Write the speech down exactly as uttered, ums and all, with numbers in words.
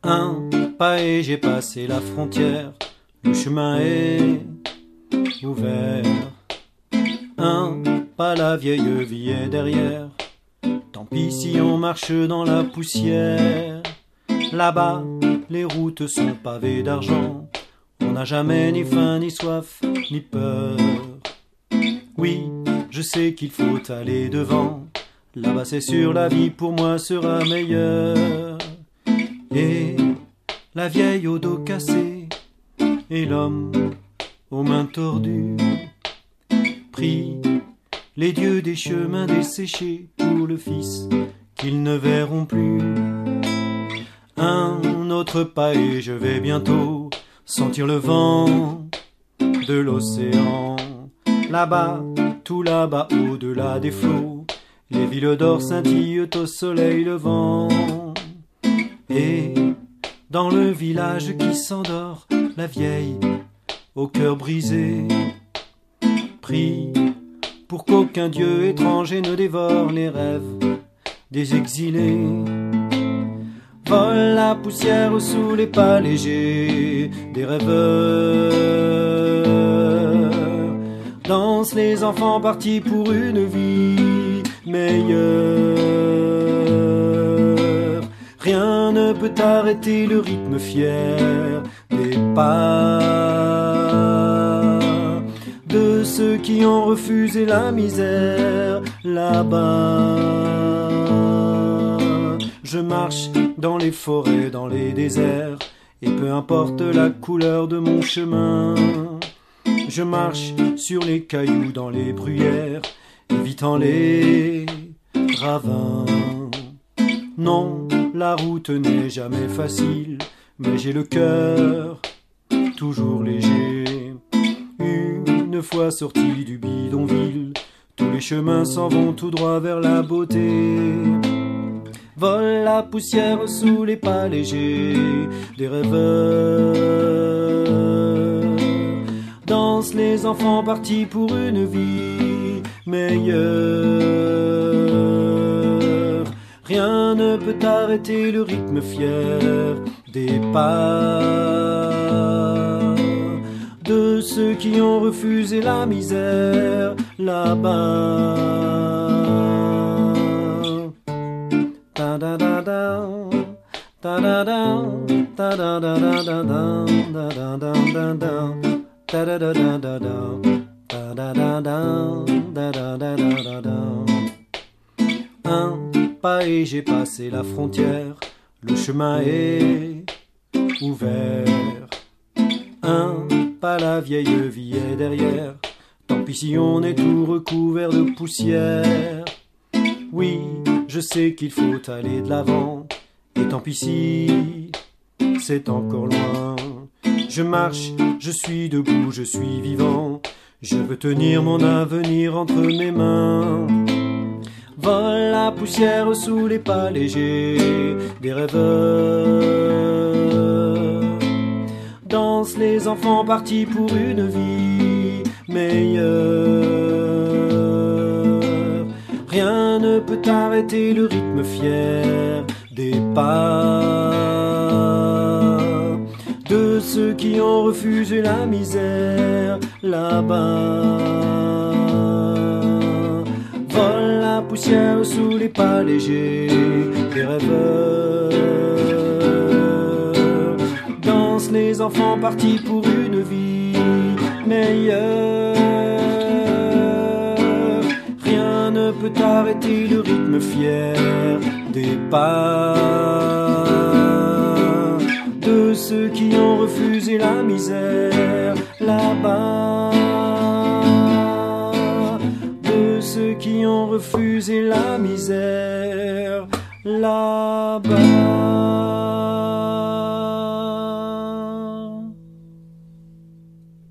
Un pas et j'ai passé la frontière, le chemin est ouvert. Un pas, la vieille vie est derrière, tant pis si on marche dans la poussière. Là-bas, les routes sont pavées d'argent, on n'a jamais ni faim, ni soif, ni peur. Oui, je sais qu'il faut aller devant, là-bas c'est sûr, la vie pour moi sera meilleure. Et la vieille au dos cassé, et l'homme aux mains tordues, prie les dieux des chemins desséchés pour le fils qu'ils ne verront plus. Un autre pas et je vais bientôt sentir le vent de l'océan. Là-bas, tout là-bas, au-delà des flots, les villes d'or scintillent au soleil levant. Et dans le village qui s'endort, la vieille, au cœur brisé, prie pour qu'aucun dieu étranger ne dévore les rêves des exilés. Vole la poussière sous les pas légers des rêveurs. Dansent les enfants partis pour une vie meilleure. Rien ne peut arrêter le rythme fier des pas de ceux qui ont refusé la misère là-bas. Je marche dans les forêts, dans les déserts, et peu importe la couleur de mon chemin. Je marche sur les cailloux, dans les bruyères, évitant les ravins. Non, la route n'est jamais facile, mais j'ai le cœur toujours léger. Une fois sorti du bidonville, tous les chemins s'en vont tout droit vers la beauté. Vole la poussière sous les pas légers des rêveurs. Dansent les enfants partis pour une vie meilleure. Rien ne peut arrêter le rythme fier des pas de ceux qui ont refusé la misère là-bas. Da da da da, da da da, da da da da da da, da da da da da, da da da da da da, da da da da, da da da da da. Un pas et j'ai passé la frontière, le chemin est ouvert. Un pas, la vieille vie est derrière, tant pis si on est tout recouvert de poussière. Oui, je sais qu'il faut aller de l'avant, et tant pis si c'est encore loin. Je marche, je suis debout, je suis vivant, je veux tenir mon avenir entre mes mains. Vole la poussière sous les pas légers des rêveurs. Dansent les enfants partis pour une vie meilleure. Rien ne peut arrêter le rythme fier des pas de ceux qui ont refusé la misère là-bas. Vole la poussière sous les pas légers des rêveurs. Dansent les enfants partis pour une vie meilleure. Rien ne peut arrêter le rythme fier des pas de ceux qui ont refusé la misère là-bas. De ceux qui ont refusé la misère là-bas.